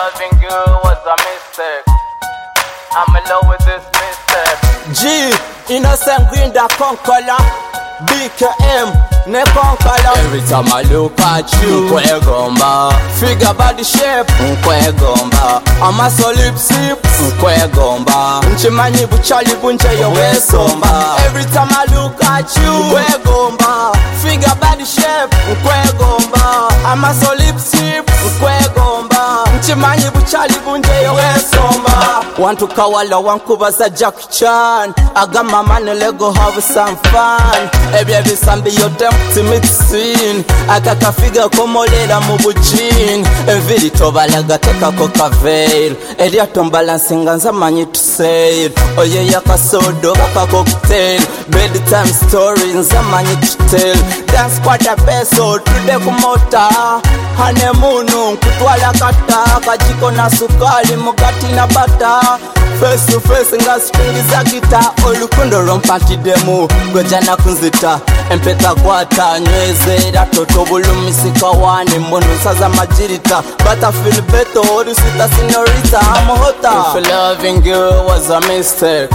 loving you was a mistake. I'm in love with this mistake. G, innocent green da conqueror. BKM, ne conqueror. Every time I look at you, Nkwegomba. Figure body shape, Nkwegomba. I'm a solid sip, Nkwegomba. Nchimanyi buchali bunje yo wesomba. Every time I look at you, Nkwegomba. Figure body shape, Nkwegomba. I'm a solid sip, Nkwegomba. Nchimanyi buchali bunje yo wesomba. Want to kawala wankubaza Jackie Chan. Agama mane lego have some fun. Every sambi yo tempti mixin. Akaka figa komolela mubujin. Evili tobalaga teka koka veil. Elia tombalansinga nzamanyi to say. Oye yakasodo baka cocktail. Bedtime story nzamanyi to tell. Dance kwa da peso tude kumota. Hanemunu kutwala kata. Kajiko na sukali mugati na bata. Face to face nga stringiza gita. Olukundo rompati demu gwejana kunzita. Empeta kwata nywezera toto bulumisika wani mbono saza majirita. But I feel better odu sita senorita. I'm hotter. If loving you was a mistake,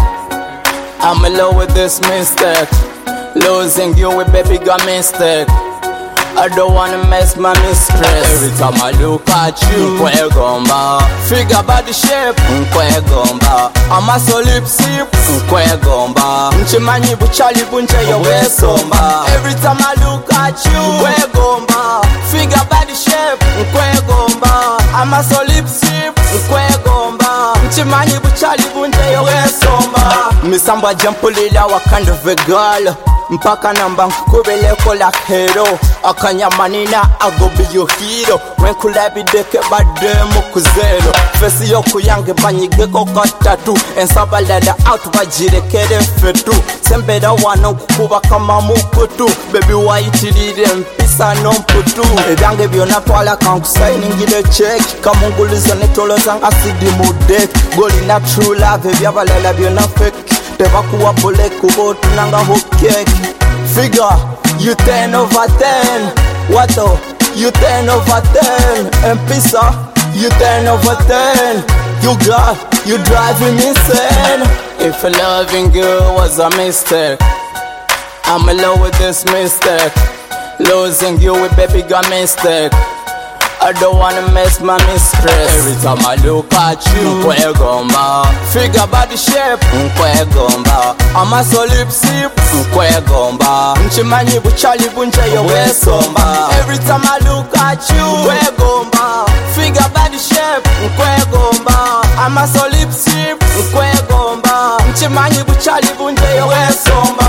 I'm in love with this mistake. Losing you with baby got mistake. I don't wanna mess my mistress. Every time I look at you, Nkwegomba. Figure body shape, Nkwegomba. I'm a solid sip, Nkwegomba. Nchimanyi buchali bunje yo wesomba. Every time I look at you, Nkwegomba. Figure body shape, Nkwegomba. I'm a solid sip, Nkwegomba. Nchimanyi buchali bunje yo wesomba. Misamba jampulila wa kind of a girl. Mpaka namba nkubeleko la hero. Akanyamanina ago be your hero. Wenkulabi deke bade mukuzelo. Fesi yoku yange banyigeko katatu. Ensaba leda out bajirekere fetu. Sembeda wano kukuba kama mukutu. Baby waitirire mpisa no mputu. Ebyange byona twala kankusayiningire check. Kamungulizo netoloza asidi mudek. Goli na true love ebyabalala byona fake. Tebakuwa bole kubo tunanga hokek. Figure, you 10 over 10. Wato, you 10 over 10. Mpisa, you 10 over 10. You driving me insane. If loving you was a mistake, I'm in love with this mistake. Losing you with baby got mistake. I don't wanna mess my mistress. Every time I look at you, Nkwegomba. Figure body shape, Nkwegomba. I'm a solid sip, Nkwegomba. Nchimanyi buchali bunje yo wesomba. Every time I look at you, Nkwegomba. Figure body shape, Nkwegomba. I'm a solid sip, Nkwegomba. Nchimanyi buchali bunje yo wesomba.